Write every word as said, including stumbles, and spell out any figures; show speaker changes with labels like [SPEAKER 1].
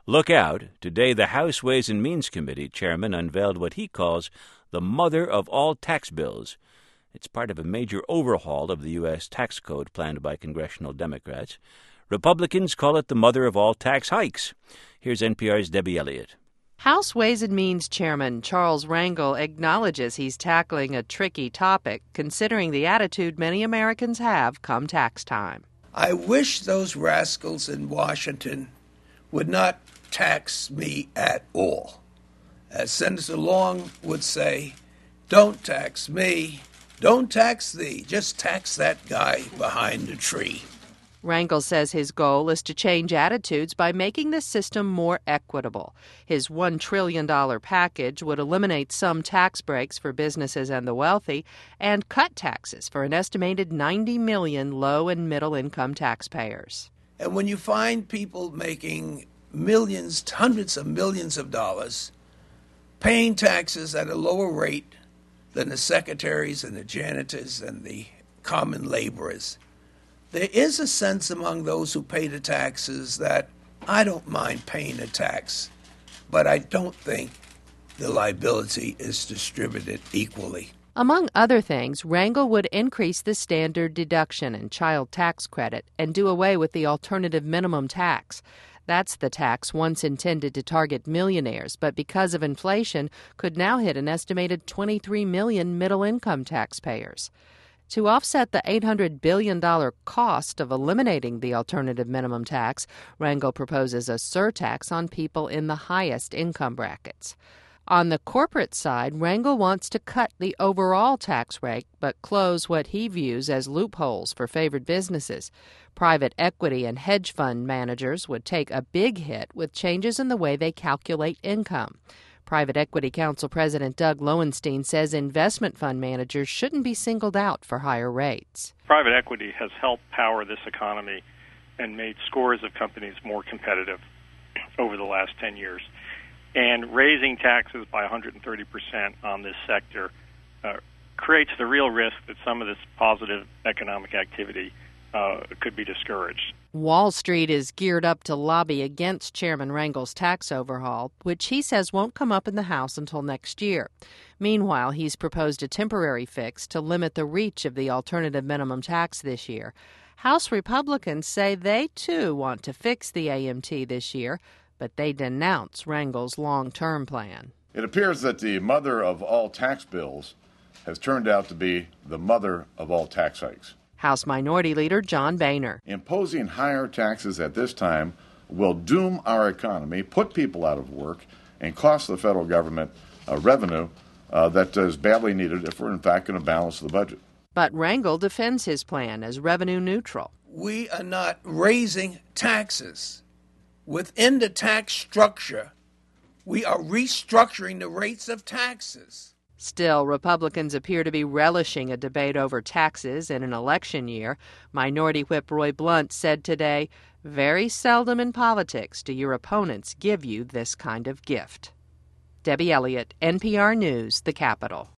[SPEAKER 1] Look out. Today, the House Ways and Means Committee chairman unveiled what he calls the mother of all tax bills. It's part of a major overhaul of the U S tax code planned by congressional Democrats. Republicans call it the mother of all tax hikes. Here's N P R's Debbie Elliott.
[SPEAKER 2] House Ways and Means Chairman Charles Rangel acknowledges he's tackling a tricky topic, considering the attitude many Americans have come tax time.
[SPEAKER 3] I wish those rascals in Washington would not tax me at all. As Senator Long would say, don't tax me, don't tax thee, just tax that guy behind the tree.
[SPEAKER 2] Rangel says his goal is to change attitudes by making the system more equitable. His one trillion dollars package would eliminate some tax breaks for businesses and the wealthy and cut taxes for an estimated ninety million low- and middle-income taxpayers.
[SPEAKER 3] And when you find people making millions, hundreds of millions of dollars, paying taxes at a lower rate than the secretaries and the janitors and the common laborers, there is a sense among those who pay the taxes that I don't mind paying a tax, but I don't think the liability is distributed equally.
[SPEAKER 2] Among other things, Rangel would increase the standard deduction and child tax credit and do away with the alternative minimum tax. That's the tax once intended to target millionaires, but because of inflation, could now hit an estimated twenty-three million middle-income taxpayers. To offset the eight hundred billion dollars cost of eliminating the alternative minimum tax, Rangel proposes a surtax on people in the highest income brackets. On the corporate side, Rangel wants to cut the overall tax rate but close what he views as loopholes for favored businesses. Private equity and hedge fund managers would take a big hit with changes in the way they calculate income. Private Equity Council President Doug Lowenstein says investment fund managers shouldn't be singled out for higher rates.
[SPEAKER 4] Private equity has helped power this economy and made scores of companies more competitive over the last ten years. And raising taxes by one hundred thirty percent on this sector uh, creates the real risk that some of this positive economic activity uh, could be discouraged.
[SPEAKER 2] Wall Street is geared up to lobby against Chairman Rangel's tax overhaul, which he says won't come up in the House until next year. Meanwhile, he's proposed a temporary fix to limit the reach of the alternative minimum tax this year. House Republicans say they, too, want to fix the A M T this year, but they denounce Rangel's long-term plan.
[SPEAKER 5] It appears that the mother of all tax bills has turned out to be the mother of all tax hikes.
[SPEAKER 2] House Minority Leader John Boehner.
[SPEAKER 5] Imposing higher taxes at this time will doom our economy, put people out of work, and cost the federal government uh, revenue uh, that is badly needed if we're in fact going to balance the budget.
[SPEAKER 2] But Rangel defends his plan as revenue neutral.
[SPEAKER 3] We are not raising taxes. Within the tax structure, we are restructuring the rates of taxes.
[SPEAKER 2] Still, Republicans appear to be relishing a debate over taxes in an election year. Minority Whip Roy Blunt said today, "Very seldom in politics do your opponents give you this kind of gift." Debbie Elliott, N P R News, The Capitol.